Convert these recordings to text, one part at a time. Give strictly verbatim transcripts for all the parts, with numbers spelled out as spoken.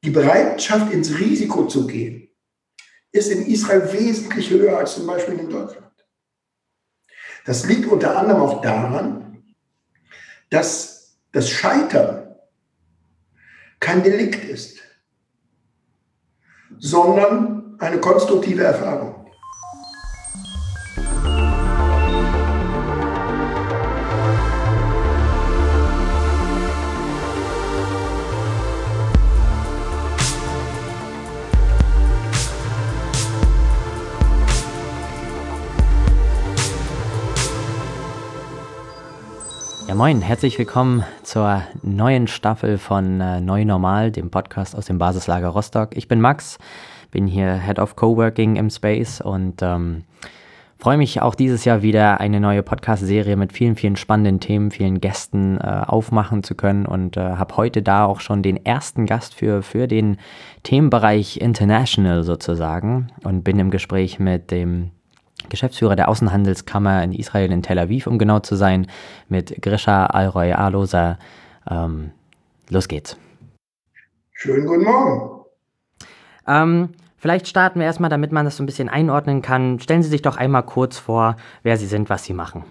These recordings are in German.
Die Bereitschaft, ins Risiko zu gehen, ist in Israel wesentlich höher als zum Beispiel in Deutschland. Das liegt unter anderem auch daran, dass das Scheitern kein Delikt ist, sondern eine konstruktive Erfahrung. Ja, moin, herzlich willkommen zur neuen Staffel von äh, Neu Normal, dem Podcast aus dem Basislager Rostock. Ich bin Max, bin hier Head of Coworking im Space und ähm, freue mich auch dieses Jahr wieder eine neue Podcast-Serie mit vielen, vielen spannenden Themen, vielen Gästen äh, aufmachen zu können und äh, habe heute da auch schon den ersten Gast für, für den Themenbereich International sozusagen und bin im Gespräch mit dem Geschäftsführer der Außenhandelskammer in Israel, in Tel Aviv, um genau zu sein, mit Grisha Alroy-Aloser. Ähm, los geht's. Schönen guten Morgen. Ähm, vielleicht starten wir erstmal, damit man das so ein bisschen einordnen kann. Stellen Sie sich doch einmal kurz vor, wer Sie sind, was Sie machen.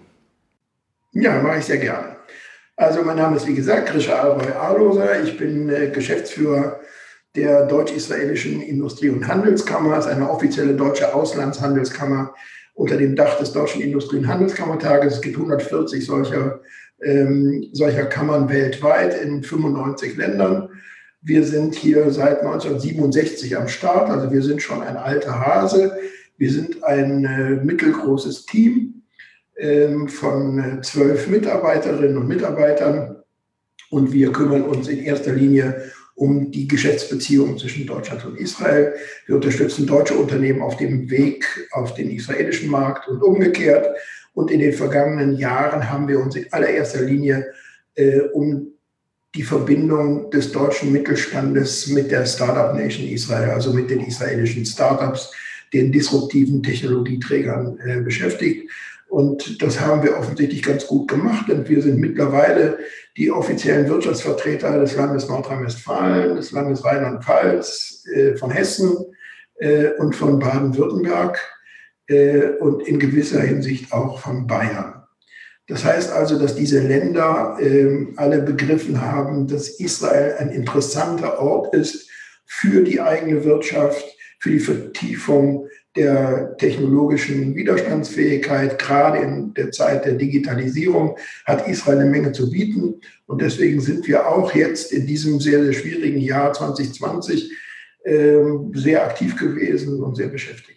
Ja, mache ich sehr gerne. Also mein Name ist, wie gesagt, Grisha Alroy-Aloser. Ich bin äh, Geschäftsführer der Deutsch-Israelischen Industrie- und Handelskammer. Das ist eine offizielle deutsche Auslandshandelskammer unter dem Dach des Deutschen Industrie- und Handelskammertages. Es gibt hundertvierzig solcher, ähm, solcher Kammern weltweit in fünfundneunzig Ländern. Wir sind hier seit neunzehnhundertsiebenundsechzig am Start, also wir sind schon ein alter Hase. Wir sind ein äh, mittelgroßes Team ähm, von äh, zwölf Mitarbeiterinnen und Mitarbeitern und wir kümmern uns in erster Linie um die Geschäftsbeziehungen zwischen Deutschland und Israel. Wir unterstützen deutsche Unternehmen auf dem Weg auf den israelischen Markt und umgekehrt. Und in den vergangenen Jahren haben wir uns in allererster Linie äh, um die Verbindung des deutschen Mittelstandes mit der Startup Nation Israel, also mit den israelischen Startups, den disruptiven Technologieträgern äh, beschäftigt. Und das haben wir offensichtlich ganz gut gemacht. Und wir sind mittlerweile die offiziellen Wirtschaftsvertreter des Landes Nordrhein-Westfalen, des Landes Rheinland-Pfalz, äh, von Hessen äh, und von Baden-Württemberg äh, und in gewisser Hinsicht auch von Bayern. Das heißt also, dass diese Länder äh, alle begriffen haben, dass Israel ein interessanter Ort ist für die eigene Wirtschaft, für die Vertiefung der technologischen Widerstandsfähigkeit. Gerade in der Zeit der Digitalisierung hat Israel eine Menge zu bieten. Und deswegen sind wir auch jetzt in diesem sehr, sehr schwierigen Jahr zwanzig zwanzig äh, sehr aktiv gewesen und sehr beschäftigt.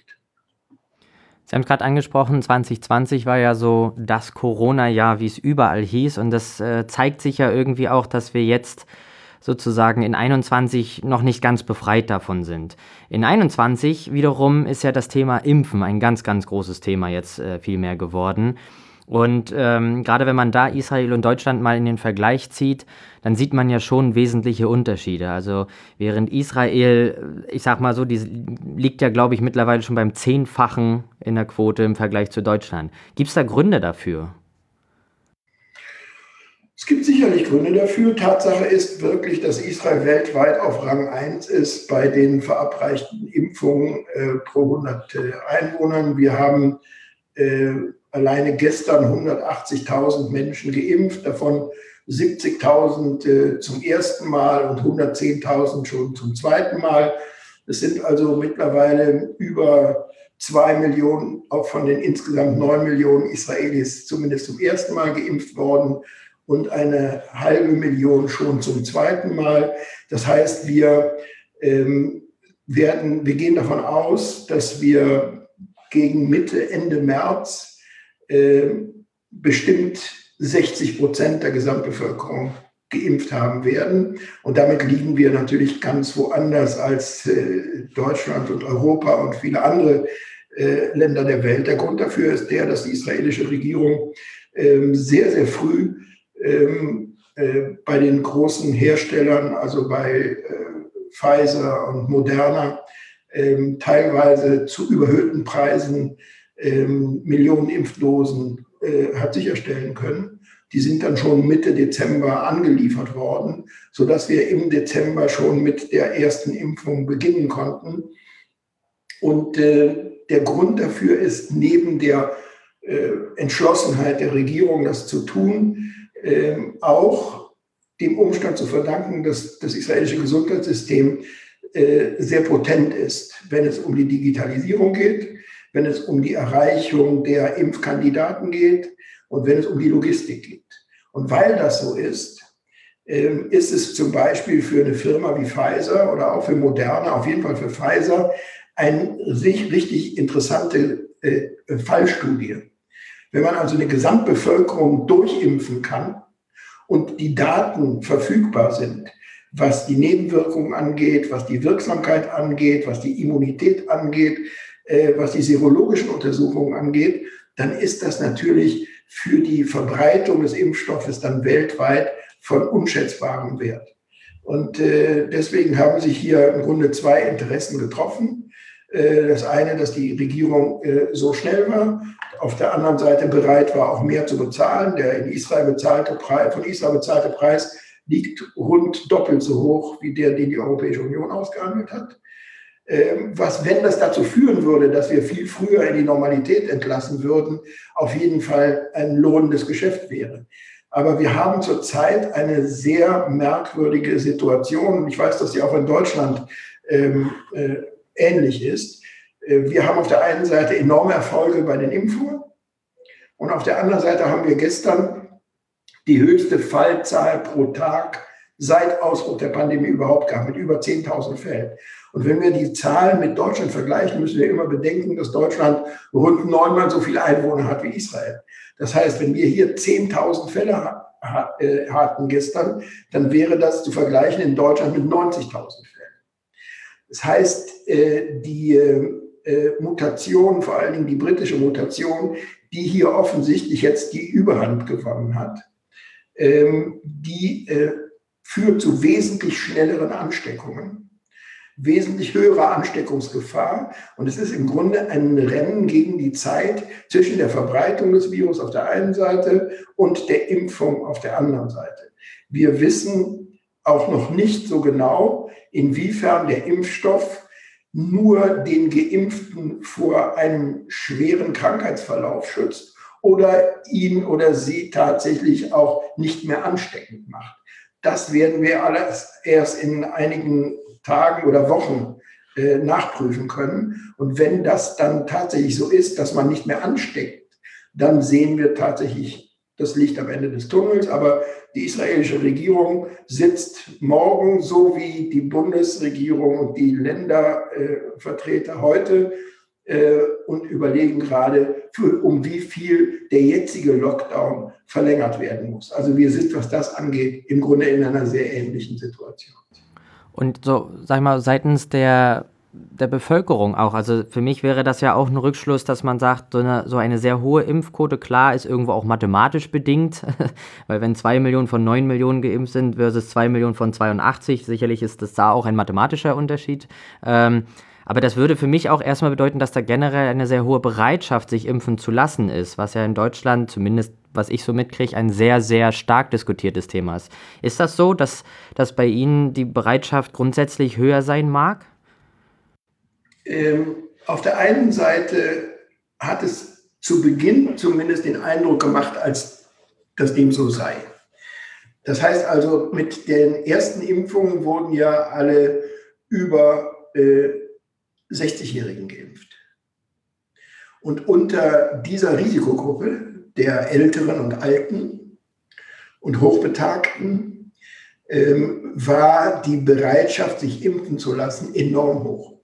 Sie haben es gerade angesprochen, zwanzig zwanzig war ja so das Corona-Jahr, wie es überall hieß. Und das äh, zeigt sich ja irgendwie auch, dass wir jetzt sozusagen in einundzwanzig noch nicht ganz befreit davon sind. In einundzwanzig wiederum ist ja das Thema Impfen ein ganz, ganz großes Thema jetzt äh, viel mehr geworden. Und ähm, gerade wenn man da Israel und Deutschland mal in den Vergleich zieht, dann sieht man ja schon wesentliche Unterschiede. Also während Israel, ich sag mal so, die liegt ja, glaube ich, mittlerweile schon beim Zehnfachen in der Quote im Vergleich zu Deutschland. Gibt es da Gründe dafür? Es gibt sicherlich Gründe dafür. Tatsache ist wirklich, dass Israel weltweit auf Rang eins ist bei den verabreichten Impfungen äh, pro hundert äh, Einwohnern. Wir haben äh, alleine gestern hundertachtzigtausend Menschen geimpft, davon siebzigtausend äh, zum ersten Mal und hundertzehntausend schon zum zweiten Mal. Es sind also mittlerweile über zwei Millionen, auch von den insgesamt neun Millionen Israelis zumindest zum ersten Mal geimpft worden und eine halbe Million schon zum zweiten Mal. Das heißt, wir ähm, werden, wir gehen davon aus, dass wir gegen Mitte, Ende März äh, bestimmt sechzig Prozent der Gesamtbevölkerung geimpft haben werden. Und damit liegen wir natürlich ganz woanders als äh, Deutschland und Europa und viele andere äh, Länder der Welt. Der Grund dafür ist der, dass die israelische Regierung äh, sehr, sehr früh Ähm, äh, bei den großen Herstellern, also bei äh, Pfizer und Moderna, ähm, teilweise zu überhöhten Preisen ähm, Millionen Impfdosen äh, hat sicherstellen können. Die sind dann schon Mitte Dezember angeliefert worden, sodass wir im Dezember schon mit der ersten Impfung beginnen konnten. Und äh, der Grund dafür ist neben der äh, Entschlossenheit der Regierung, das zu tun, äh, auch dem Umstand zu verdanken, dass das israelische Gesundheitssystem äh, sehr potent ist, wenn es um die Digitalisierung geht, wenn es um die Erreichung der Impfkandidaten geht und wenn es um die Logistik geht. Und weil das so ist, äh, ist es zum Beispiel für eine Firma wie Pfizer oder auch für Moderna, auf jeden Fall für Pfizer, eine richtig interessante äh, Fallstudie. Wenn man also eine Gesamtbevölkerung durchimpfen kann und die Daten verfügbar sind, was die Nebenwirkungen angeht, was die Wirksamkeit angeht, was die Immunität angeht, äh, was die serologischen Untersuchungen angeht, dann ist das natürlich für die Verbreitung des Impfstoffes dann weltweit von unschätzbarem Wert. Und äh, deswegen haben sich hier im Grunde zwei Interessen getroffen. Das eine, dass die Regierung äh, so schnell war, auf der anderen Seite bereit war, auch mehr zu bezahlen. Der in Israel bezahlte Preis, von Israel bezahlte Preis liegt rund doppelt so hoch wie der, den die Europäische Union ausgehandelt hat. Ähm, was, wenn das dazu führen würde, dass wir viel früher in die Normalität entlassen würden, auf jeden Fall ein lohnendes Geschäft wäre. Aber wir haben zurzeit eine sehr merkwürdige Situation. Ich weiß, dass sie auch in Deutschland ähm, äh, ähnlich ist. Wir haben auf der einen Seite enorme Erfolge bei den Impfungen und auf der anderen Seite haben wir gestern die höchste Fallzahl pro Tag seit Ausbruch der Pandemie überhaupt gehabt, mit über zehntausend Fällen. Und wenn wir die Zahlen mit Deutschland vergleichen, müssen wir immer bedenken, dass Deutschland rund neunmal so viele Einwohner hat wie Israel. Das heißt, wenn wir hier zehntausend Fälle hatten gestern, dann wäre das zu vergleichen in Deutschland mit neunzigtausend Fällen. Das heißt, die Mutation, vor allen Dingen die britische Mutation, die hier offensichtlich jetzt die Überhand gewonnen hat, die führt zu wesentlich schnelleren Ansteckungen, wesentlich höherer Ansteckungsgefahr. Und es ist im Grunde ein Rennen gegen die Zeit zwischen der Verbreitung des Virus auf der einen Seite und der Impfung auf der anderen Seite. Wir wissen auch noch nicht so genau, inwiefern der Impfstoff nur den Geimpften vor einem schweren Krankheitsverlauf schützt oder ihn oder sie tatsächlich auch nicht mehr ansteckend macht. Das werden wir alles erst in einigen Tagen oder Wochen äh, nachprüfen können. Und wenn das dann tatsächlich so ist, dass man nicht mehr ansteckt, dann sehen wir tatsächlich das Licht am Ende des Tunnels. Aber die israelische Regierung sitzt morgen, so wie die Bundesregierung und die Ländervertreter äh, heute, äh, und überlegen gerade, für, um wie viel der jetzige Lockdown verlängert werden muss. Also wir sind, was das angeht, im Grunde in einer sehr ähnlichen Situation. Und so, sag ich mal, seitens der der Bevölkerung auch. Also für mich wäre das ja auch ein Rückschluss, dass man sagt, so eine, so eine sehr hohe Impfquote, klar, ist irgendwo auch mathematisch bedingt, weil wenn zwei Millionen von neun Millionen geimpft sind versus zwei Millionen von zweiundachtzig, sicherlich ist das da auch ein mathematischer Unterschied. Ähm, aber das würde für mich auch erstmal bedeuten, dass da generell eine sehr hohe Bereitschaft, sich impfen zu lassen ist, was ja in Deutschland, zumindest was ich so mitkriege, ein sehr, sehr stark diskutiertes Thema ist. Ist das so, dass, dass bei Ihnen die Bereitschaft grundsätzlich höher sein mag? Ähm, auf der einen Seite hat es zu Beginn zumindest den Eindruck gemacht, als dass dem so sei. Das heißt also, mit den ersten Impfungen wurden ja alle über äh, sechzigjährigen geimpft. Und unter dieser Risikogruppe der Älteren und Alten und Hochbetagten ähm, war die Bereitschaft, sich impfen zu lassen, enorm hoch.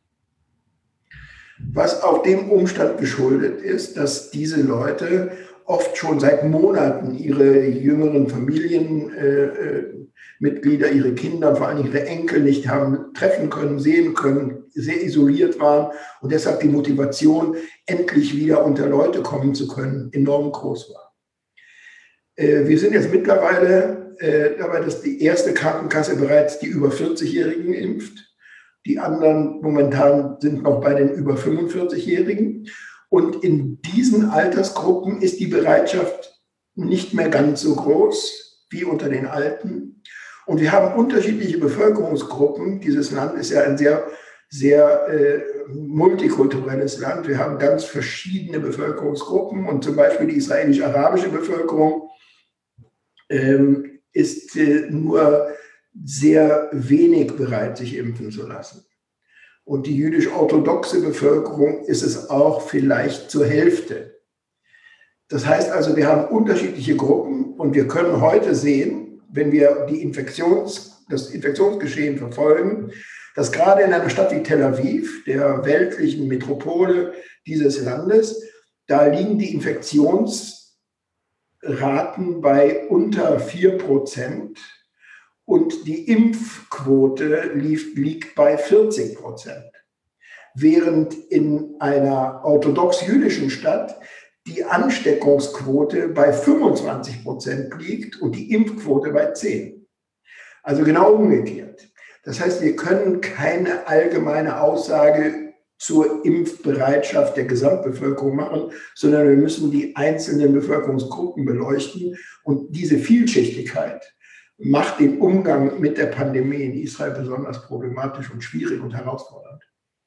Was auch dem Umstand geschuldet ist, dass diese Leute oft schon seit Monaten ihre jüngeren Familienmitglieder, äh, ihre Kinder, vor allem ihre Enkel nicht haben treffen können, sehen können, sehr isoliert waren und deshalb die Motivation, endlich wieder unter Leute kommen zu können, enorm groß war. Äh, wir sind jetzt mittlerweile äh, dabei, dass die erste Krankenkasse bereits die über vierzig-Jährigen impft. Die anderen momentan sind noch bei den über fünfundvierzig-Jährigen. Und in diesen Altersgruppen ist die Bereitschaft nicht mehr ganz so groß wie unter den Alten. Und wir haben unterschiedliche Bevölkerungsgruppen. Dieses Land ist ja ein sehr, sehr äh, multikulturelles Land. Wir haben ganz verschiedene Bevölkerungsgruppen. Und zum Beispiel die israelisch-arabische Bevölkerung ähm, ist äh, nur sehr wenig bereit, sich impfen zu lassen. Und die jüdisch-orthodoxe Bevölkerung ist es auch vielleicht zur Hälfte. Das heißt also, wir haben unterschiedliche Gruppen und wir können heute sehen, wenn wir die Infektions, das Infektionsgeschehen verfolgen, dass gerade in einer Stadt wie Tel Aviv, der weltlichen Metropole dieses Landes, da liegen die Infektionsraten bei unter vier Prozent und die Impfquote liegt, liegt bei vierzig Prozent. Während in einer orthodox-jüdischen Stadt die Ansteckungsquote bei fünfundzwanzig Prozent liegt und die Impfquote bei zehn. Also genau umgekehrt. Das heißt, wir können keine allgemeine Aussage zur Impfbereitschaft der Gesamtbevölkerung machen, sondern wir müssen die einzelnen Bevölkerungsgruppen beleuchten. Und diese Vielschichtigkeit macht den Umgang mit der Pandemie in Israel besonders problematisch und schwierig und herausfordernd.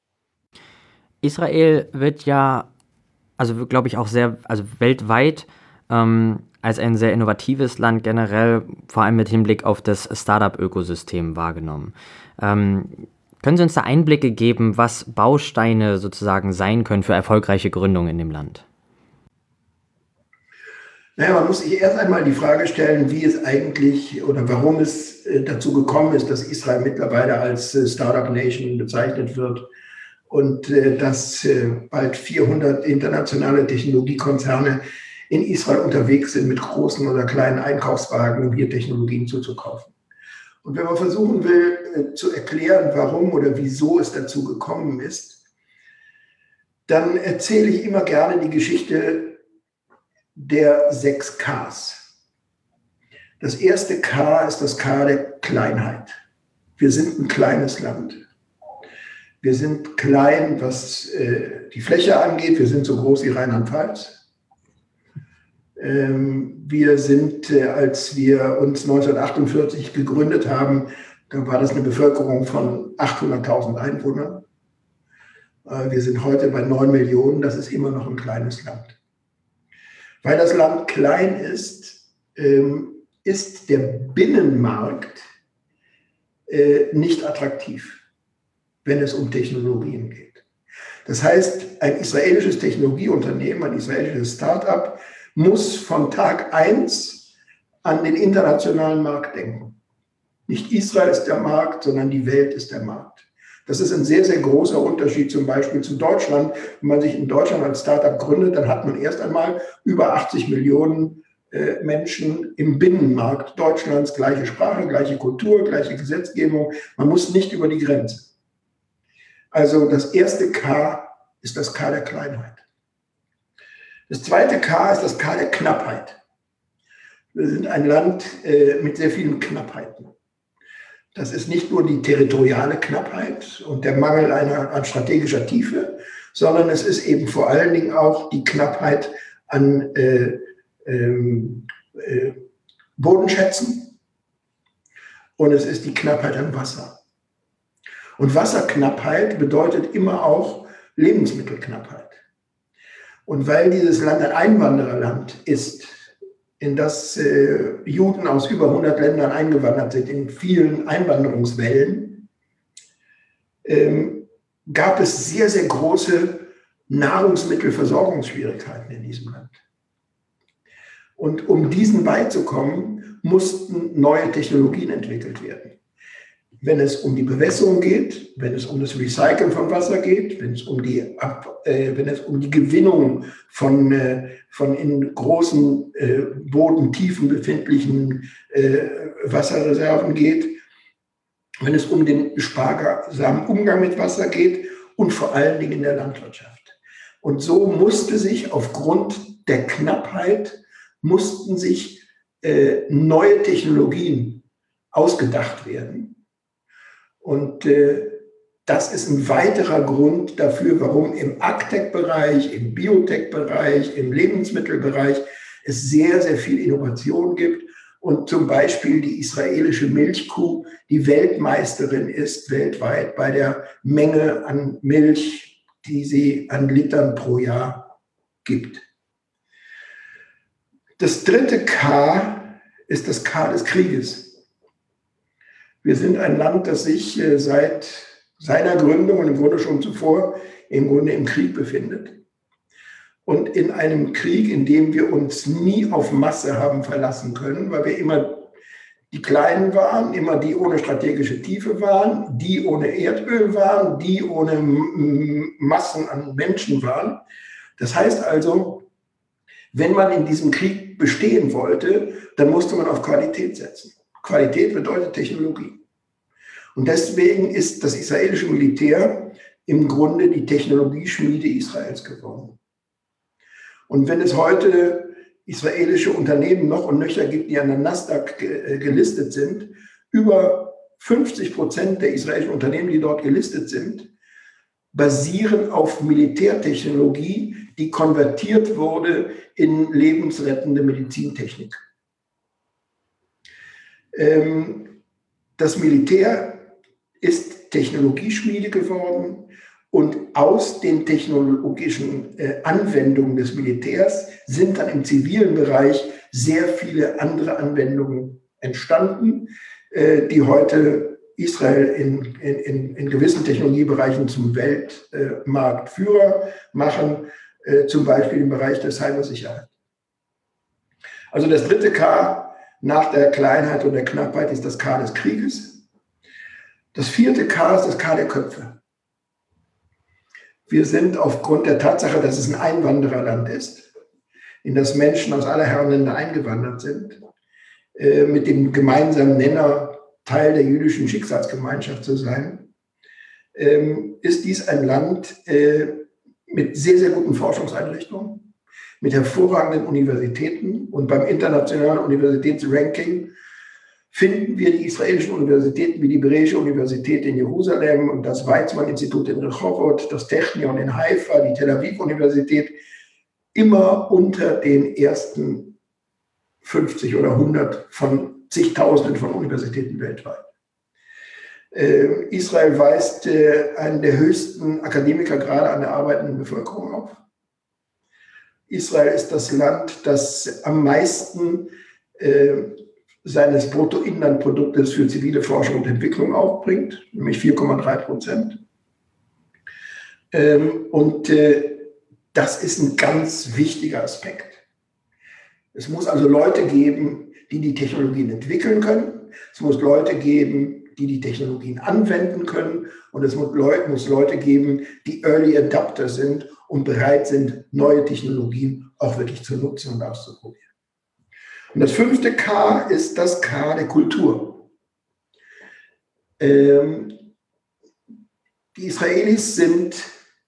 Israel wird ja, also glaube ich auch sehr, also weltweit ähm, als ein sehr innovatives Land generell, vor allem mit Hinblick auf das Startup-Ökosystem wahrgenommen. Ähm, können Sie uns da Einblicke geben, was Bausteine sozusagen sein können für erfolgreiche Gründungen in dem Land? Naja, man muss sich erst einmal die Frage stellen, wie es eigentlich oder warum es dazu gekommen ist, dass Israel mittlerweile als Startup Nation bezeichnet wird und dass bald vierhundert internationale Technologiekonzerne in Israel unterwegs sind mit großen oder kleinen Einkaufswagen, um hier Technologien zuzukaufen. Und wenn man versuchen will zu erklären, warum oder wieso es dazu gekommen ist, dann erzähle ich immer gerne die Geschichte der sechs Ks. Das erste K ist das K der Kleinheit. Wir sind ein kleines Land. Wir sind klein, was äh, die Fläche angeht. Wir sind so groß wie Rheinland-Pfalz. Ähm, wir sind, äh, als wir uns neunzehnhundertachtundvierzig gegründet haben, da war das eine Bevölkerung von achthunderttausend Einwohnern. Äh, wir sind heute bei neun Millionen. Das ist immer noch ein kleines Land. Weil das Land klein ist, ähm, ist der Binnenmarkt äh, nicht attraktiv, wenn es um Technologien geht. Das heißt, ein israelisches Technologieunternehmen, ein israelisches Start-up muss von Tag eins an den internationalen Markt denken. Nicht Israel ist der Markt, sondern die Welt ist der Markt. Das ist ein sehr, sehr großer Unterschied zum Beispiel zu Deutschland. Wenn man sich in Deutschland als Startup gründet, dann hat man erst einmal über achtzig Millionen äh, Menschen im Binnenmarkt Deutschlands, gleiche Sprache, gleiche Kultur, gleiche Gesetzgebung. Man muss nicht über die Grenze. Also das erste K ist das K der Kleinheit. Das zweite K ist das K der Knappheit. Wir sind ein Land äh, mit sehr vielen Knappheiten. Das ist nicht nur die territoriale Knappheit und der Mangel einer, an strategischer Tiefe, sondern es ist eben vor allen Dingen auch die Knappheit an äh, ähm, äh, Bodenschätzen und es ist die Knappheit an Wasser. Und Wasserknappheit bedeutet immer auch Lebensmittelknappheit. Und weil dieses Land ein Einwandererland ist, in das äh, Juden aus über hundert Ländern eingewandert sind, in vielen Einwanderungswellen, ähm, gab es sehr, sehr große Nahrungsmittelversorgungsschwierigkeiten in diesem Land. Und um diesen beizukommen, mussten neue Technologien entwickelt werden. Wenn es um die Bewässerung geht, wenn es um das Recyceln von Wasser geht, wenn es um die, Ab, äh, wenn es um die Gewinnung von, äh, von in großen äh, Bodentiefen befindlichen äh, Wasserreserven geht, wenn es um den sparsamen Umgang mit Wasser geht und vor allen Dingen in der Landwirtschaft. Und so musste sich aufgrund der Knappheit, mussten sich äh, neue Technologien ausgedacht werden. Und äh, das ist ein weiterer Grund dafür, warum im Agtech-Bereich, im Biotech-Bereich, im Lebensmittelbereich es sehr, sehr viel Innovation gibt und zum Beispiel die israelische Milchkuh die Weltmeisterin ist weltweit bei der Menge an Milch, die sie an Litern pro Jahr gibt. Das dritte K ist das K des Krieges. Wir sind ein Land, das sich seit seiner Gründung und im Grunde schon zuvor im Grunde im Krieg befindet. Und in einem Krieg, in dem wir uns nie auf Masse haben verlassen können, weil wir immer die Kleinen waren, immer die ohne strategische Tiefe waren, die ohne Erdöl waren, die ohne Massen an Menschen waren. Das heißt also, wenn man in diesem Krieg bestehen wollte, dann musste man auf Qualität setzen. Qualität bedeutet Technologie. Und deswegen ist das israelische Militär im Grunde die Technologieschmiede Israels geworden. Und wenn es heute israelische Unternehmen noch und nöcher gibt, die an der Nasdaq gelistet sind, über fünfzig Prozent der israelischen Unternehmen, die dort gelistet sind, basieren auf Militärtechnologie, die konvertiert wurde in lebensrettende Medizintechnik. Das Militär ist Technologieschmiede geworden und aus den technologischen Anwendungen des Militärs sind dann im zivilen Bereich sehr viele andere Anwendungen entstanden, die heute Israel in, in, in gewissen Technologiebereichen zum Weltmarktführer machen, äh, zum Beispiel im Bereich der Cybersicherheit. Also das dritte K nach der Kleinheit und der Knappheit ist das K des Krieges. Das vierte K ist das K der Köpfe. Wir sind aufgrund der Tatsache, dass es ein Einwandererland ist, in das Menschen aus aller Herren Länder eingewandert sind, äh, mit dem gemeinsamen Nenner Teil der jüdischen Schicksalsgemeinschaft zu sein, ähm, ist dies ein Land äh, mit sehr, sehr guten Forschungseinrichtungen, mit hervorragenden Universitäten. Und beim internationalen Universitätsranking finden wir die israelischen Universitäten wie die Hebräische Universität in Jerusalem und das Weizmann-Institut in Rehovot, das Technion in Haifa, die Tel Aviv-Universität immer unter den ersten fünfzig oder hundert von zigtausenden von Universitäten weltweit. Äh, Israel weist äh, einen der höchsten Akademikergrade an der arbeitenden Bevölkerung auf. Israel ist das Land, das am meisten äh, seines Bruttoinlandproduktes für zivile Forschung und Entwicklung aufbringt, nämlich vier Komma drei Prozent. Ähm, und äh, das ist ein ganz wichtiger Aspekt. Es muss also Leute geben, die die Technologien entwickeln können. Es muss Leute geben, die die Technologien anwenden können. Und es muss Leute, muss Leute geben, die Early Adapter sind und bereit sind, neue Technologien auch wirklich zu nutzen und auszuprobieren. Und das fünfte K ist das K der Kultur. Ähm, die Israelis sind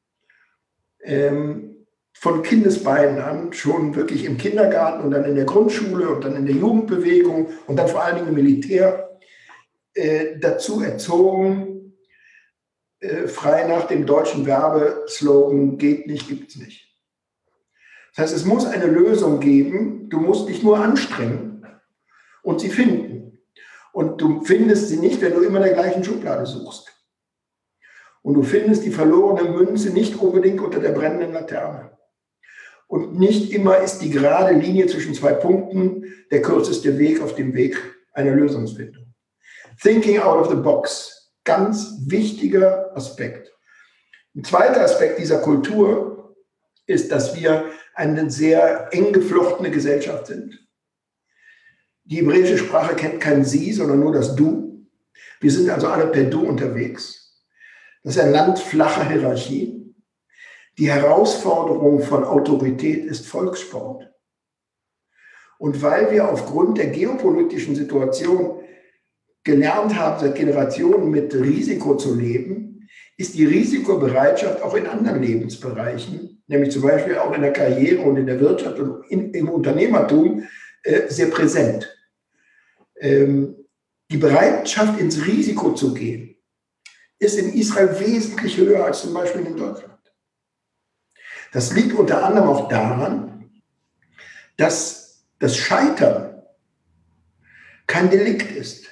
ähm, von Kindesbeinen an schon wirklich im Kindergarten und dann in der Grundschule und dann in der Jugendbewegung und dann vor allen Dingen im Militär äh, dazu erzogen, äh, frei nach dem deutschen Werbeslogan, geht nicht, gibt's nicht. Das heißt, es muss eine Lösung geben, du musst dich nur anstrengen und sie finden. Und du findest sie nicht, wenn du immer in der gleichen Schublade suchst. Und du findest die verlorene Münze nicht unbedingt unter der brennenden Laterne. Und nicht immer ist die gerade Linie zwischen zwei Punkten der kürzeste Weg auf dem Weg einer Lösungsfindung. Thinking out of the box, ganz wichtiger Aspekt. Ein zweiter Aspekt dieser Kultur ist, dass wir eine sehr eng geflochtene Gesellschaft sind. Die hebräische Sprache kennt kein Sie, sondern nur das Du. Wir sind also alle per Du unterwegs. Das ist ein Land flacher Hierarchie. Die Herausforderung von Autorität ist Volkssport. Und weil wir aufgrund der geopolitischen Situation gelernt haben, seit Generationen mit Risiko zu leben, ist die Risikobereitschaft auch in anderen Lebensbereichen, nämlich zum Beispiel auch in der Karriere und in der Wirtschaft und in, im Unternehmertum, äh, sehr präsent. Ähm, die Bereitschaft, ins Risiko zu gehen, ist in Israel wesentlich höher als zum Beispiel in Deutschland. Das liegt unter anderem auch daran, dass das Scheitern kein Delikt ist,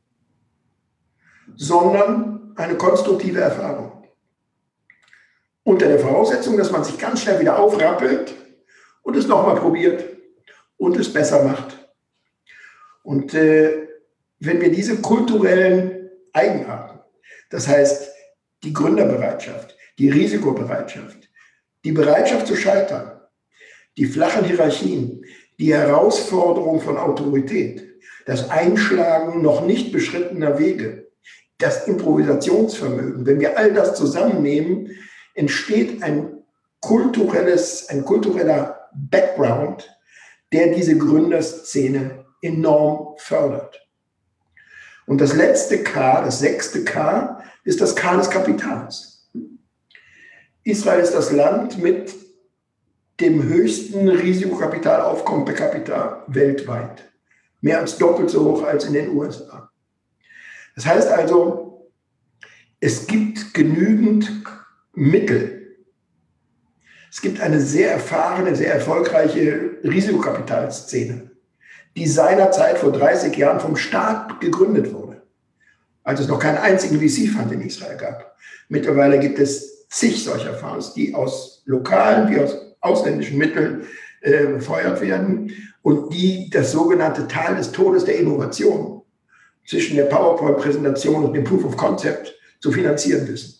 sondern eine konstruktive Erfahrung. Unter der Voraussetzung, dass man sich ganz schnell wieder aufrappelt und es nochmal probiert und es besser macht. Und äh, wenn wir diese kulturellen Eigenarten, das heißt die Gründerbereitschaft, die Risikobereitschaft, die Bereitschaft zu scheitern, die flachen Hierarchien, die Herausforderung von Autorität, das Einschlagen noch nicht beschrittener Wege, das Improvisationsvermögen, wenn wir all das zusammennehmen, entsteht ein kulturelles, ein kultureller Background, der diese Gründerszene enorm fördert. Und das letzte K, das sechste K, ist das K des Kapitals. Israel ist das Land mit dem höchsten Risikokapitalaufkommen per capita weltweit. Mehr als doppelt so hoch als in den U S A. Das heißt also, es gibt genügend Mittel. Es gibt eine sehr erfahrene, sehr erfolgreiche Risikokapitalszene, die seinerzeit vor dreißig Jahren vom Staat gegründet wurde, als es noch keinen einzigen V C-Fund in Israel gab. Mittlerweile gibt es zig solcher Fonds, die aus lokalen wie aus ausländischen Mitteln äh, befeuert werden und die das sogenannte Tal des Todes der Innovation zwischen der PowerPoint-Präsentation und dem Proof of Concept zu finanzieren wissen.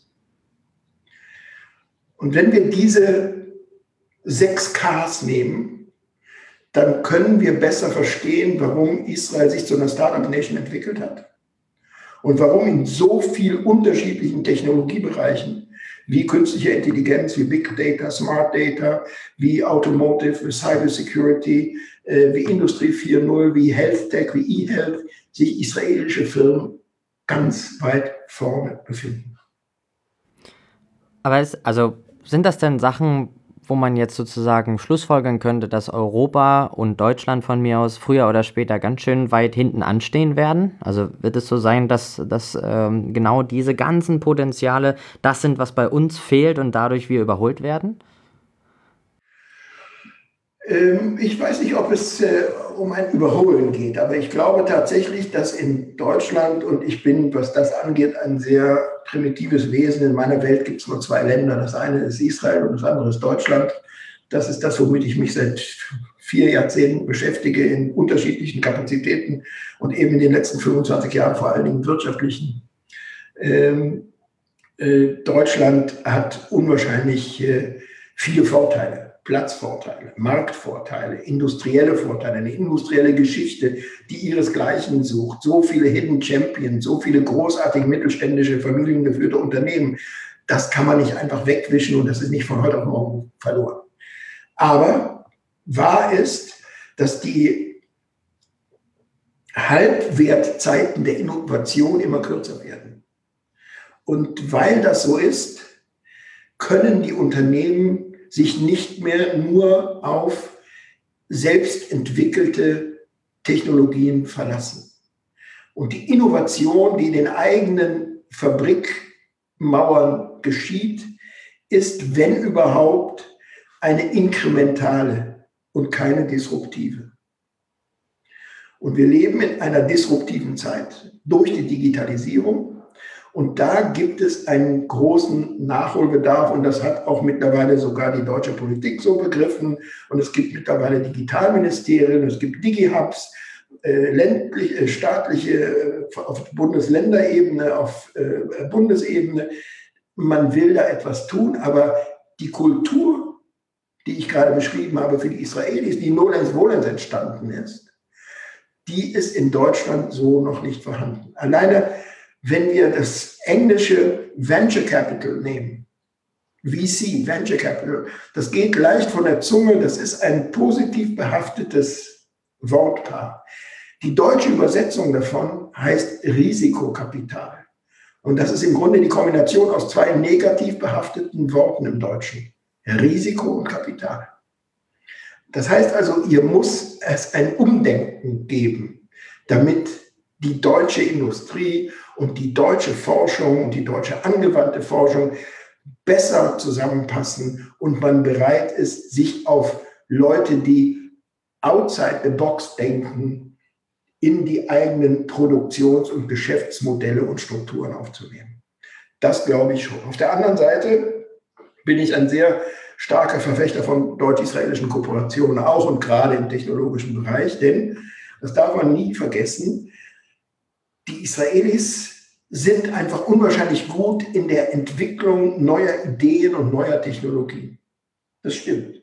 Und wenn wir diese sechs Ks nehmen, dann können wir besser verstehen, warum Israel sich zu einer Startup-Nation entwickelt hat und warum in so vielen unterschiedlichen Technologiebereichen wie künstliche Intelligenz, wie Big Data, Smart Data, wie Automotive, wie Cyber Security, äh, wie Industrie vier Punkt null, wie Health Tech, wie E-Health, sich israelische Firmen ganz weit vorne befinden. Aber es, also sind das denn Sachen, wo man jetzt sozusagen schlussfolgern könnte, dass Europa und Deutschland von mir aus früher oder später ganz schön weit hinten anstehen werden? Also wird es so sein, dass, dass ähm, genau diese ganzen Potenziale das sind, was bei uns fehlt und dadurch wir überholt werden? Ähm, ich weiß nicht, ob es äh, um ein Überholen geht, aber ich glaube tatsächlich, dass in Deutschland, und ich bin, was das angeht, ein sehr primitives Wesen. In meiner Welt gibt es nur zwei Länder. Das eine ist Israel und das andere ist Deutschland. Das ist das, womit ich mich seit vier Jahrzehnten beschäftige, in unterschiedlichen Kapazitäten und eben in den letzten fünfundzwanzig Jahren vor allen Dingen wirtschaftlichen. Ähm, äh, Deutschland hat unwahrscheinlich äh, viele Vorteile. Platzvorteile, Marktvorteile, industrielle Vorteile, eine industrielle Geschichte, die ihresgleichen sucht, so viele Hidden Champions, so viele großartige mittelständische, familiengeführte Unternehmen. Das kann man nicht einfach wegwischen und das ist nicht von heute auf morgen verloren. Aber wahr ist, dass die Halbwertzeiten der Innovation immer kürzer werden. Und weil das so ist, können die Unternehmen sich nicht mehr nur auf selbst entwickelte Technologien verlassen. Und die Innovation, die in den eigenen Fabrikmauern geschieht, ist, wenn überhaupt, eine inkrementale und keine disruptive. Und wir leben in einer disruptiven Zeit durch die Digitalisierung. Und da gibt es einen großen Nachholbedarf und das hat auch mittlerweile sogar die deutsche Politik so begriffen. Und es gibt mittlerweile Digitalministerien, es gibt Digi-Hubs, äh, ländlich, äh, staatliche, äh, auf Bundesländerebene, auf äh, Bundesebene. Man will da etwas tun, aber die Kultur, die ich gerade beschrieben habe für die Israelis, die nolens volens entstanden ist, die ist in Deutschland so noch nicht vorhanden. Alleine wenn wir das englische Venture Capital nehmen, V C, Venture Capital, das geht leicht von der Zunge, das ist ein positiv behaftetes Wortpaar. Die deutsche Übersetzung davon heißt Risikokapital. Und das ist im Grunde die Kombination aus zwei negativ behafteten Worten im Deutschen. Risiko und Kapital. Das heißt also, hier muss es ein Umdenken geben, damit die deutsche Industrie und die deutsche Forschung und die deutsche angewandte Forschung besser zusammenpassen und man bereit ist, sich auf Leute, die Outside-the-Box-Denken in die eigenen Produktions- und Geschäftsmodelle und Strukturen aufzunehmen. Das glaube ich schon. Auf der anderen Seite bin ich ein sehr starker Verfechter von deutsch-israelischen Kooperationen, auch und gerade im technologischen Bereich, denn, das darf man nie vergessen, die Israelis sind einfach unwahrscheinlich gut in der Entwicklung neuer Ideen und neuer Technologien. Das stimmt.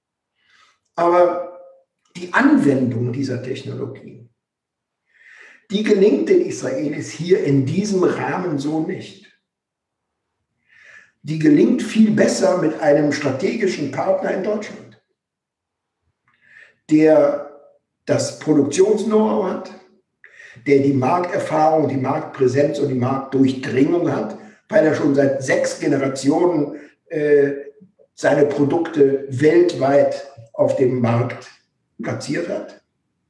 Aber die Anwendung dieser Technologien, die gelingt den Israelis hier in diesem Rahmen so nicht. Die gelingt viel besser mit einem strategischen Partner in Deutschland, der das Produktions-Know-how hat, der die Markterfahrung, die Marktpräsenz und die Marktdurchdringung hat, weil er schon seit sechs Generationen äh, seine Produkte weltweit auf dem Markt platziert hat.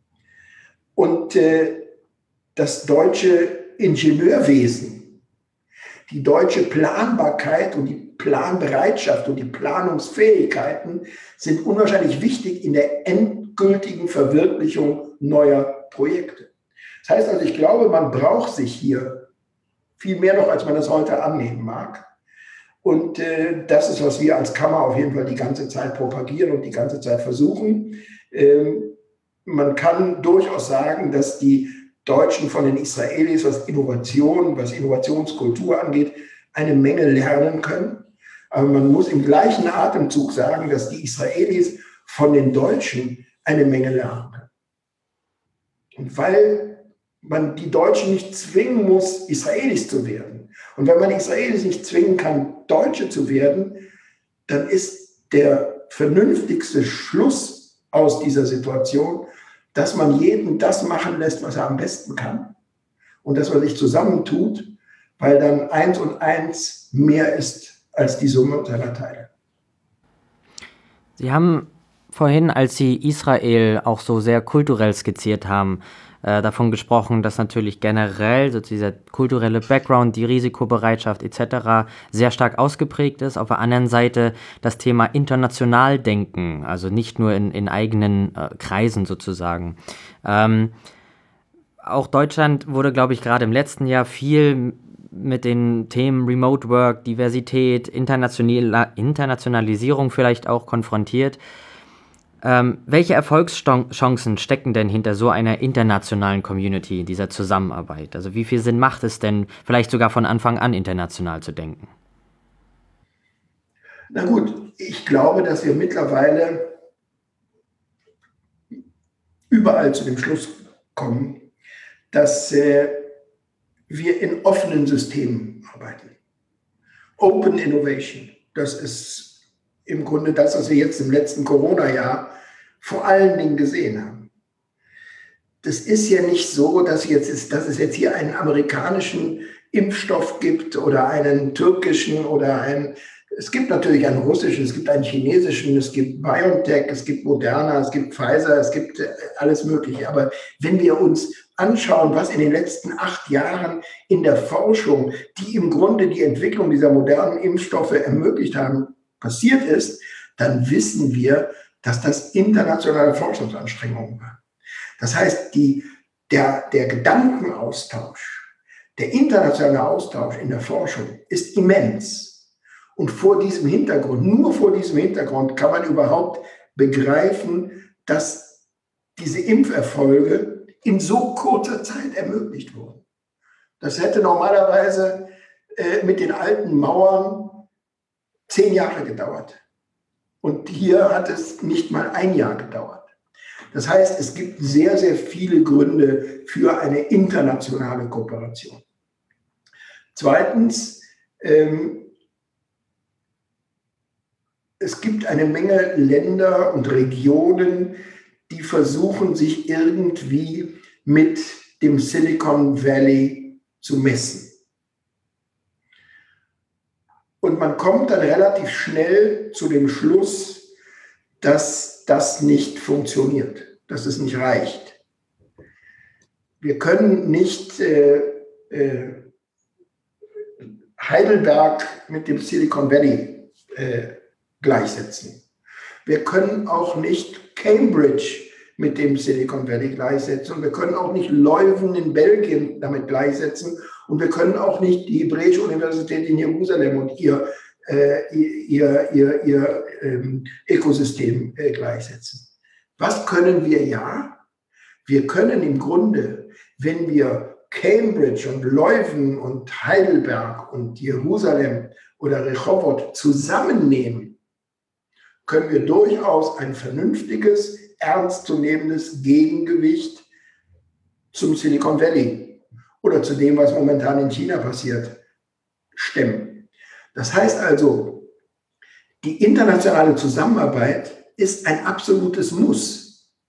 Und äh, das deutsche Ingenieurwesen, die deutsche Planbarkeit und die Planbereitschaft und die Planungsfähigkeiten sind unwahrscheinlich wichtig in der endgültigen Verwirklichung neuer Projekte. Das heißt also, ich glaube, man braucht sich hier viel mehr noch, als man das heute annehmen mag. Und äh, das ist, was wir als Kammer auf jeden Fall die ganze Zeit propagieren und die ganze Zeit versuchen. Ähm, man kann durchaus sagen, dass die Deutschen von den Israelis, was Innovation, was Innovationskultur angeht, eine Menge lernen können. Aber man muss im gleichen Atemzug sagen, dass die Israelis von den Deutschen eine Menge lernen können. Und weil man die Deutschen nicht zwingen muss, Israelis zu werden, und wenn man Israelis nicht zwingen kann, Deutsche zu werden, dann ist der vernünftigste Schluss aus dieser Situation, dass man jeden das machen lässt, was er am besten kann und dass man sich zusammentut, weil dann eins und eins mehr ist als die Summe seiner Teile. Sie haben vorhin, als Sie Israel auch so sehr kulturell skizziert haben, äh, davon gesprochen, dass natürlich generell so dieser kulturelle Background, die Risikobereitschaft et cetera sehr stark ausgeprägt ist. Auf der anderen Seite das Thema international denken, also nicht nur in, in eigenen äh, Kreisen sozusagen. Ähm, auch Deutschland wurde, glaube ich, gerade im letzten Jahr viel mit den Themen Remote Work, Diversität, International, Internationalisierung vielleicht auch konfrontiert. Ähm, welche Erfolgschancen stecken denn hinter so einer internationalen Community, dieser Zusammenarbeit? Also wie viel Sinn macht es denn, vielleicht sogar von Anfang an international zu denken? Na gut, ich glaube, dass wir mittlerweile überall zu dem Schluss kommen, dass äh, wir in offenen Systemen arbeiten. Open Innovation, das ist im Grunde das, was wir jetzt im letzten Corona-Jahr vor allen Dingen gesehen haben. Das ist ja nicht so, dass, jetzt ist, dass es jetzt hier einen amerikanischen Impfstoff gibt oder einen türkischen oder einen, es gibt natürlich einen russischen, es gibt einen chinesischen, es gibt BioNTech, es gibt Moderna, es gibt Pfizer, es gibt alles Mögliche. Aber wenn wir uns anschauen, was in den letzten acht Jahren in der Forschung, die im Grunde die Entwicklung dieser modernen Impfstoffe ermöglicht haben, passiert ist, dann wissen wir, dass das internationale Forschungsanstrengungen waren. Das heißt, die, der, der Gedankenaustausch, der internationale Austausch in der Forschung ist immens. Und vor diesem Hintergrund, nur vor diesem Hintergrund kann man überhaupt begreifen, dass diese Impferfolge in so kurzer Zeit ermöglicht wurden. Das hätte normalerweise äh, mit den alten Mauern zehn Jahre gedauert. Und hier hat es nicht mal ein Jahr gedauert. Das heißt, es gibt sehr, sehr viele Gründe für eine internationale Kooperation. Zweitens, ähm, es gibt eine Menge Länder und Regionen, die versuchen, sich irgendwie mit dem Silicon Valley zu messen. Und man kommt dann relativ schnell zu dem Schluss, dass das nicht funktioniert, dass es nicht reicht. Wir können nicht äh, äh, Heidelberg mit dem Silicon Valley äh, gleichsetzen. Wir können auch nicht Cambridge mit dem Silicon Valley gleichsetzen. Und wir können auch nicht Leuven in Belgien damit gleichsetzen. Und wir können auch nicht die Hebräische Universität in Jerusalem und ihr, äh, ihr, ihr, ihr ähm, Ökosystem äh, gleichsetzen. Was können wir ja? Wir können im Grunde, wenn wir Cambridge und Leuven und Heidelberg und Jerusalem oder Rehovot zusammennehmen, können wir durchaus ein vernünftiges, ernstzunehmendes Gegengewicht zum Silicon Valley oder zu dem, was momentan in China passiert, stemmen. Das heißt also, die internationale Zusammenarbeit ist ein absolutes Muss.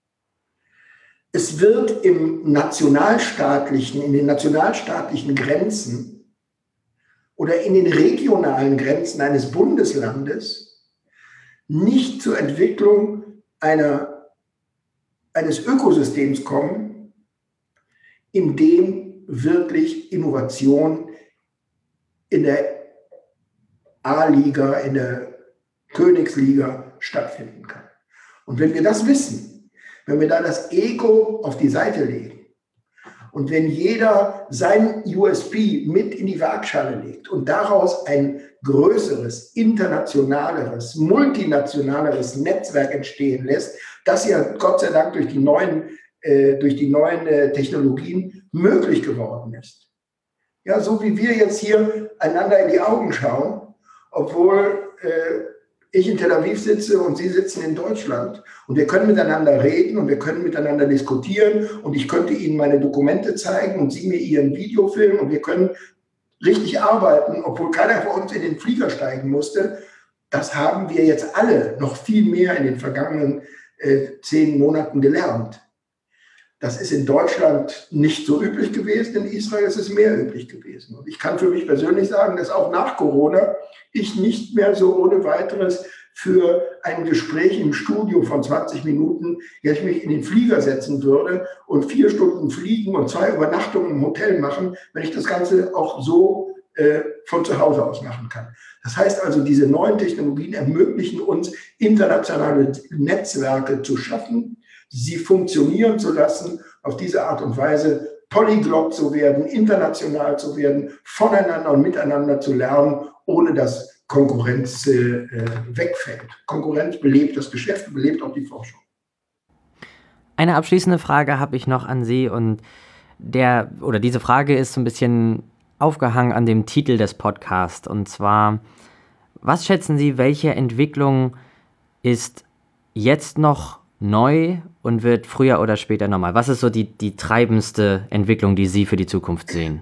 Es wird im nationalstaatlichen, in den nationalstaatlichen Grenzen oder in den regionalen Grenzen eines Bundeslandes nicht zur Entwicklung einer, eines Ökosystems kommen, in dem wirklich Innovation in der A-Liga, in der Königsliga stattfinden kann. Und wenn wir das wissen, wenn wir da das Ego auf die Seite legen und wenn jeder sein U S P mit in die Waagschale legt und daraus ein größeres, internationaleres, multinationaleres Netzwerk entstehen lässt, das ja Gott sei Dank durch die neuen, äh, durch die neuen äh, Technologien möglich geworden ist. Ja, so wie wir jetzt hier einander in die Augen schauen, obwohl äh, ich in Tel Aviv sitze und Sie sitzen in Deutschland und wir können miteinander reden und wir können miteinander diskutieren und ich könnte Ihnen meine Dokumente zeigen und Sie mir Ihren Videofilm und wir können richtig arbeiten, obwohl keiner von uns in den Flieger steigen musste. Das haben wir jetzt alle noch viel mehr in den vergangenen äh, zehn Monaten gelernt. Das ist in Deutschland nicht so üblich gewesen, in Israel ist es mehr üblich gewesen. Und ich kann für mich persönlich sagen, dass auch nach Corona ich nicht mehr so ohne weiteres für ein Gespräch im Studio von zwanzig Minuten jetzt mich in den Flieger setzen würde und vier Stunden fliegen und zwei Übernachtungen im Hotel machen, wenn ich das Ganze auch so äh, von zu Hause aus machen kann. Das heißt also, diese neuen Technologien ermöglichen uns, internationale Netzwerke zu schaffen, sie funktionieren zu lassen, auf diese Art und Weise polyglott zu werden, international zu werden, voneinander und miteinander zu lernen, ohne dass Konkurrenz äh, wegfällt. Konkurrenz belebt das Geschäft, belebt auch die Forschung. Eine abschließende Frage habe ich noch an Sie und der oder diese Frage ist so ein bisschen aufgehangen an dem Titel des Podcasts und zwar: Was schätzen Sie, welche Entwicklung ist jetzt noch neu und wird früher oder später normal? Was ist so die, die treibendste Entwicklung, die Sie für die Zukunft sehen?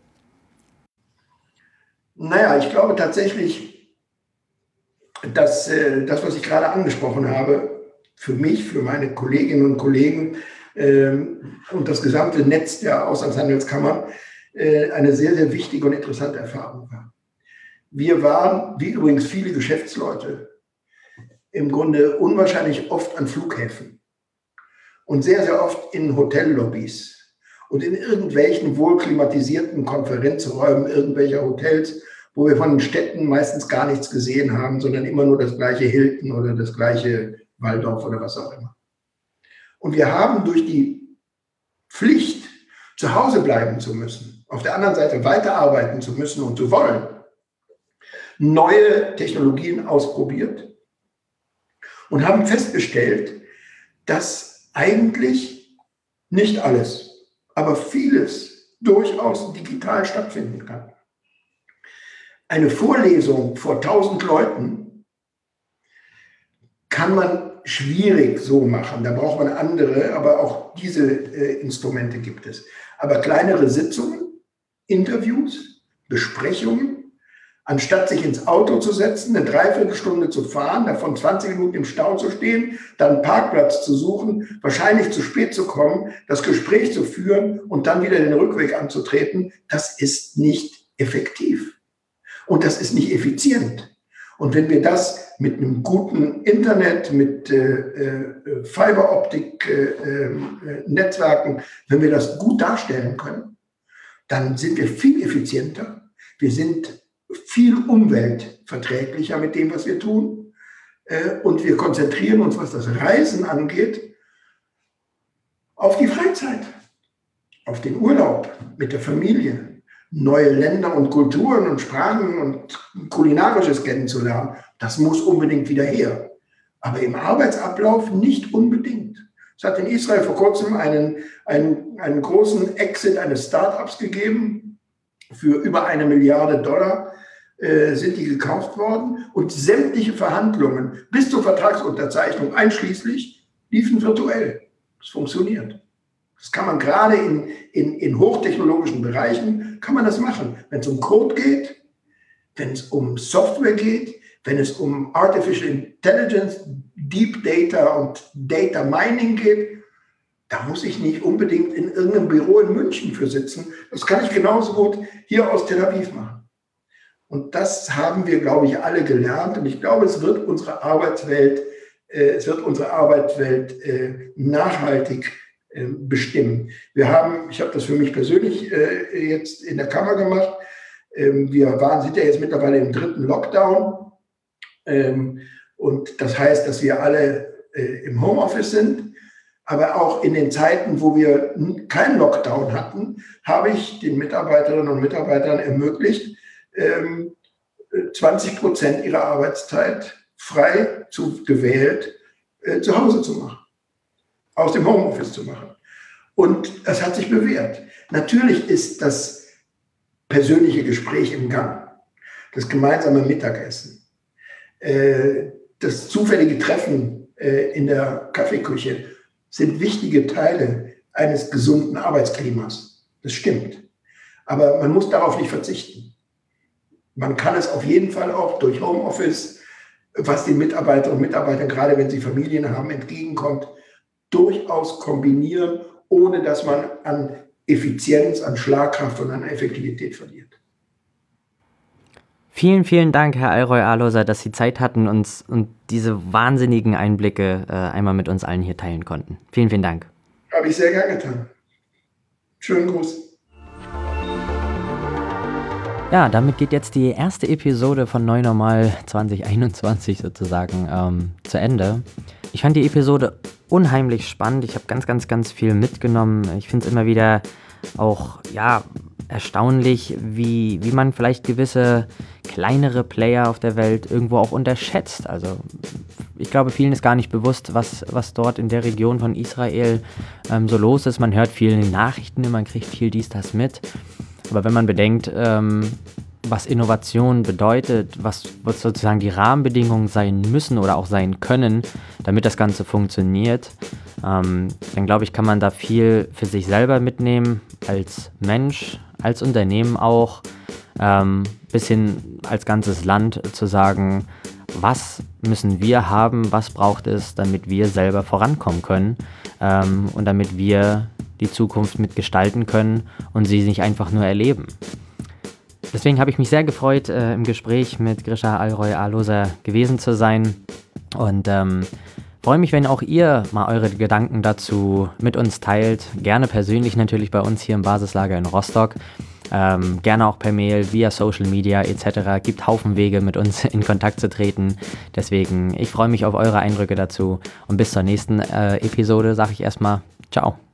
Naja, ich glaube tatsächlich, dass äh, das, was ich gerade angesprochen habe, für mich, für meine Kolleginnen und Kollegen äh, und das gesamte Netz der Auslandshandelskammern äh, eine sehr, sehr wichtige und interessante Erfahrung war. Wir waren, wie übrigens viele Geschäftsleute, im Grunde unwahrscheinlich oft an Flughäfen und sehr, sehr oft in Hotellobbys und in irgendwelchen wohlklimatisierten Konferenzräumen irgendwelcher Hotels, wo wir von den Städten meistens gar nichts gesehen haben, sondern immer nur das gleiche Hilton oder das gleiche Waldorf oder was auch immer. Und wir haben durch die Pflicht, zu Hause bleiben zu müssen, auf der anderen Seite weiterarbeiten zu müssen und zu wollen, neue Technologien ausprobiert und haben festgestellt, dass eigentlich nicht alles, aber vieles durchaus digital stattfinden kann. Eine Vorlesung vor tausend Leuten kann man schwierig so machen. Da braucht man andere, aber auch diese äh, Instrumente gibt es. Aber kleinere Sitzungen, Interviews, Besprechungen, anstatt sich ins Auto zu setzen, eine Dreiviertelstunde zu fahren, davon zwanzig Minuten im Stau zu stehen, dann einen Parkplatz zu suchen, wahrscheinlich zu spät zu kommen, das Gespräch zu führen und dann wieder den Rückweg anzutreten, das ist nicht effektiv. Und das ist nicht effizient. Und wenn wir das mit einem guten Internet, mit äh, äh, Fiberoptik-Netzwerken, äh, wenn wir das gut darstellen können, dann sind wir viel effizienter. Wir sind viel umweltverträglicher mit dem, was wir tun. Äh, und wir konzentrieren uns, was das Reisen angeht, auf die Freizeit, auf den Urlaub mit der Familie, neue Länder und Kulturen und Sprachen und Kulinarisches kennenzulernen. Das muss unbedingt wieder her. Aber im Arbeitsablauf nicht unbedingt. Es hat in Israel vor kurzem einen, einen, einen großen Exit eines Startups gegeben. Für über eine Milliarde Dollar äh, sind die gekauft worden. Und sämtliche Verhandlungen bis zur Vertragsunterzeichnung einschließlich liefen virtuell. Das funktioniert. Das kann man gerade in, in, in hochtechnologischen Bereichen, kann man das machen. Wenn es um Code geht, wenn es um Software geht, wenn es um Artificial Intelligence, Deep Data und Data Mining geht, da muss ich nicht unbedingt in irgendeinem Büro in München für sitzen. Das kann ich genauso gut hier aus Tel Aviv machen. Und das haben wir, glaube ich, alle gelernt. Und ich glaube, es wird unsere Arbeitswelt, äh, es wird unsere Arbeitswelt äh, nachhaltig äh, bestimmen. Wir haben, ich habe das für mich persönlich äh, jetzt in der Kammer gemacht. Ähm, wir waren, sind ja jetzt mittlerweile im dritten Lockdown. Ähm, und das heißt, dass wir alle äh, im Homeoffice sind. Aber auch in den Zeiten, wo wir keinen Lockdown hatten, habe ich den Mitarbeiterinnen und Mitarbeitern ermöglicht, ähm, zwanzig Prozent ihrer Arbeitszeit frei zu, gewählt äh, zu Hause zu machen, aus dem Homeoffice zu machen. Und das hat sich bewährt. Natürlich ist das persönliche Gespräch im Gang, das gemeinsame Mittagessen, das zufällige Treffen in der Kaffeeküche sind wichtige Teile eines gesunden Arbeitsklimas. Das stimmt. Aber man muss darauf nicht verzichten. Man kann es auf jeden Fall auch durch Homeoffice, was den Mitarbeiterinnen und Mitarbeitern, gerade wenn sie Familien haben, entgegenkommt, durchaus kombinieren, ohne dass man an Effizienz, an Schlagkraft und an Effektivität verliert. Vielen, vielen Dank, Herr Alroy Aloser, dass Sie Zeit hatten uns und diese wahnsinnigen Einblicke äh, einmal mit uns allen hier teilen konnten. Vielen, vielen Dank. Habe ich sehr gerne getan. Schönen Gruß. Ja, damit geht jetzt die erste Episode von Neu Normal zwanzig einundzwanzig sozusagen ähm, zu Ende. Ich fand die Episode unheimlich spannend. Ich habe ganz, ganz, ganz viel mitgenommen. Ich finde es immer wieder auch, ja, erstaunlich, wie, wie man vielleicht gewisse kleinere Player auf der Welt irgendwo auch unterschätzt. Also ich glaube, vielen ist gar nicht bewusst, was, was dort in der Region von Israel ähm, so los ist. Man hört viel in den Nachrichten, man kriegt viel dies, das mit. Aber wenn man bedenkt, ähm, was Innovation bedeutet, was, was sozusagen die Rahmenbedingungen sein müssen oder auch sein können, damit das Ganze funktioniert, ähm, dann glaube ich, kann man da viel für sich selber mitnehmen, als Mensch, als Unternehmen auch, ähm, bis hin als ganzes Land zu sagen, was müssen wir haben, was braucht es, damit wir selber vorankommen können ähm, und damit wir die Zukunft mitgestalten können und sie nicht einfach nur erleben. Deswegen habe ich mich sehr gefreut, äh, im Gespräch mit Grisha Alroy Aloser gewesen zu sein und ähm, freue mich, wenn auch ihr mal eure Gedanken dazu mit uns teilt. Gerne persönlich natürlich bei uns hier im Basislager in Rostock. Ähm, gerne auch per Mail, via Social Media et cetera. Gibt Haufen Wege, mit uns in Kontakt zu treten. Deswegen, ich freue mich auf eure Eindrücke dazu. Und bis zur nächsten äh, Episode sage ich erstmal ciao.